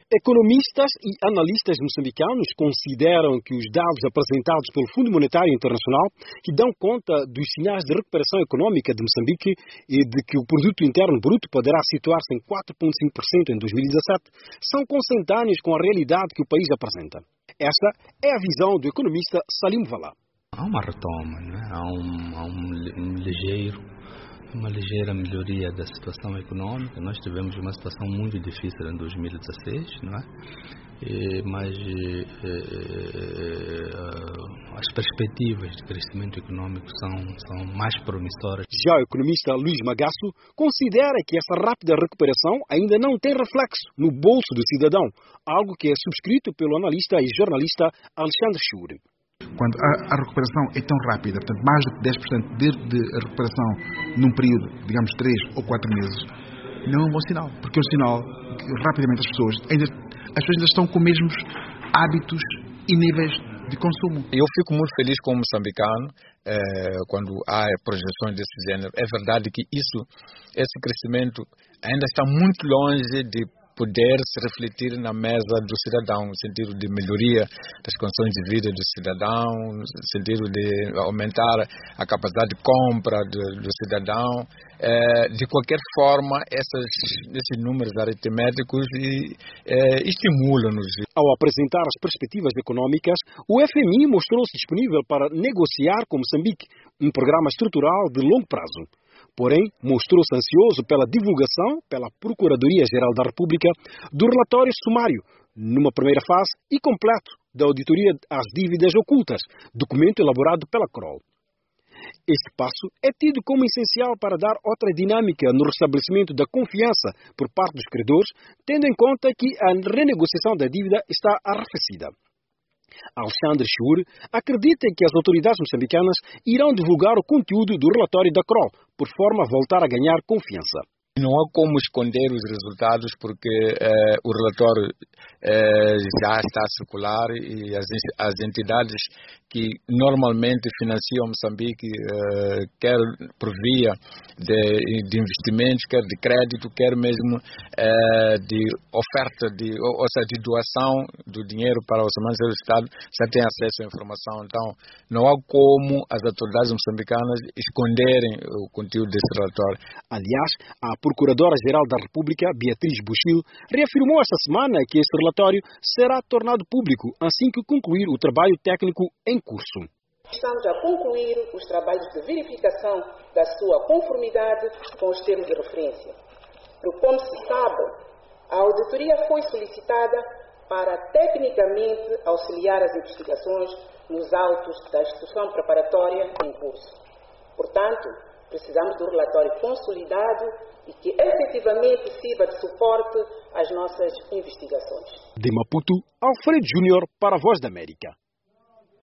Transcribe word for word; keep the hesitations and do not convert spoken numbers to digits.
Economistas e analistas moçambicanos consideram que os dados apresentados pelo Fundo Monetário Internacional, que dão conta dos sinais de recuperação econômica de Moçambique e de que o Produto Interno Bruto poderá situar-se em quatro vírgula cinco por cento em dois mil e dezassete, são consentâneos com a realidade que o país apresenta. Esta é a visão do economista Salim Valá. Há uma retoma, não é? há, um, há um, um ligeiro uma ligeira melhoria da situação econômica. Nós tivemos uma situação muito difícil em dois mil e dezasseis, não é? E, mas e, e, as perspectivas de crescimento econômico são, são mais promissoras. Já o economista Luís Magasso considera que essa rápida recuperação ainda não tem reflexo no bolso do cidadão, algo que é subscrito pelo analista e jornalista Alexandre Churi. Quando a, a recuperação é tão rápida, portanto, mais do que dez por cento de, de recuperação num período, digamos, três ou quatro meses, não é um bom sinal, porque é um sinal que rapidamente as pessoas ainda, as pessoas ainda estão com os mesmos hábitos e níveis de consumo. Eu fico muito feliz como moçambicano eh, quando há projeções desse gênero. É verdade que isso, esse crescimento ainda está muito longe de poder se refletir na mesa do cidadão, no sentido de melhoria das condições de vida do cidadão, no sentido de aumentar a capacidade de compra do, do cidadão. É, de qualquer forma, essas, esses números aritméticos e, é, estimulam-nos. Ao apresentar as perspectivas econômicas, o F M I mostrou-se disponível para negociar com Moçambique um programa estrutural de longo prazo. Porém, mostrou-se ansioso pela divulgação pela Procuradoria-Geral da República do relatório sumário, numa primeira fase e completo, da auditoria às dívidas ocultas, documento elaborado pela C R O L. Este passo é tido como essencial para dar outra dinâmica no restabelecimento da confiança por parte dos credores, tendo em conta que a renegociação da dívida está arrefecida. Alexandre Churi acredita que as autoridades moçambicanas irão divulgar o conteúdo do relatório da C R O L, por forma a voltar a ganhar confiança. Não há como esconder os resultados porque eh, o relatório eh, já está a circular e as, as entidades que normalmente financiam Moçambique, eh, quer por via de, de investimentos, quer de crédito, quer mesmo eh, de oferta, de, ou, ou seja, de doação do dinheiro para os orçamentos do Estado, já têm acesso à informação. Então, não há como as autoridades moçambicanas esconderem o conteúdo desse relatório. Aliás, a Procuradora-Geral da República, Beatriz Buchil, reafirmou esta semana que este relatório será tornado público assim que concluir o trabalho técnico em curso. Estamos a concluir os trabalhos de verificação da sua conformidade com os termos de referência. Como se sabe, a auditoria foi solicitada para tecnicamente auxiliar as investigações nos autos da instituição preparatória em curso. Portanto, precisamos do relatório consolidado e que efetivamente sirva de suporte às nossas investigações. De Maputo, Alfredo Júnior para a Voz da América.